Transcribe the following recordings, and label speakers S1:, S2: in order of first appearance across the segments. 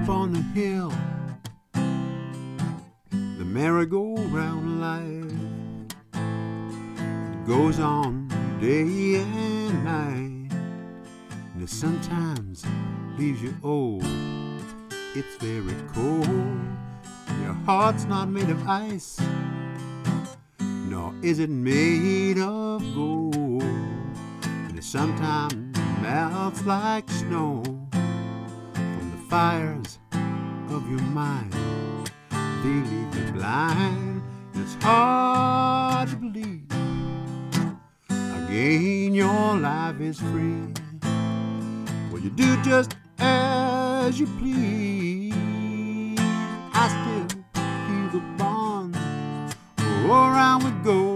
S1: on the hill, the merry-go-round life goes on day and night, and it sometimes leaves you old. It's very cold. Your heart's not made of ice, nor is it made of gold. And it sometimes melts like snow from the fires of your mind. They leave you blind. It's hard to believe again your life is free. Well, you do just as you please. I still feel the bonds around we go.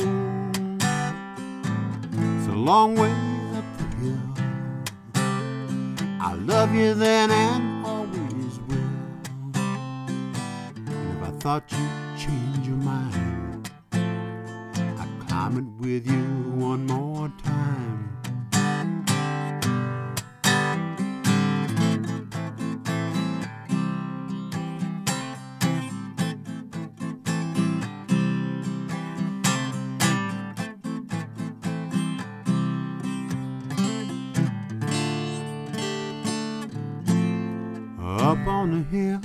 S1: It's a long way up the hill. I love you then and always will. And if I thought you'd change your mind, I'd climb it with you one more time. Up on the hill,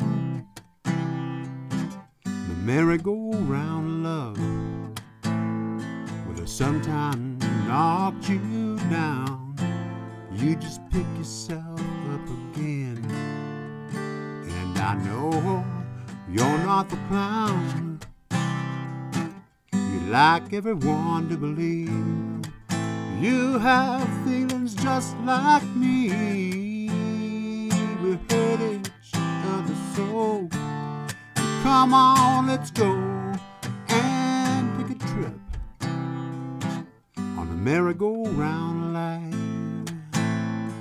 S1: the merry-go-round love will sometimes knock you down. You just pick yourself up again. And I know you're not the clown you like everyone to believe. You have feelings just like me. We hurt each other so. Come on, let's go and take a trip on the merry-go-round life.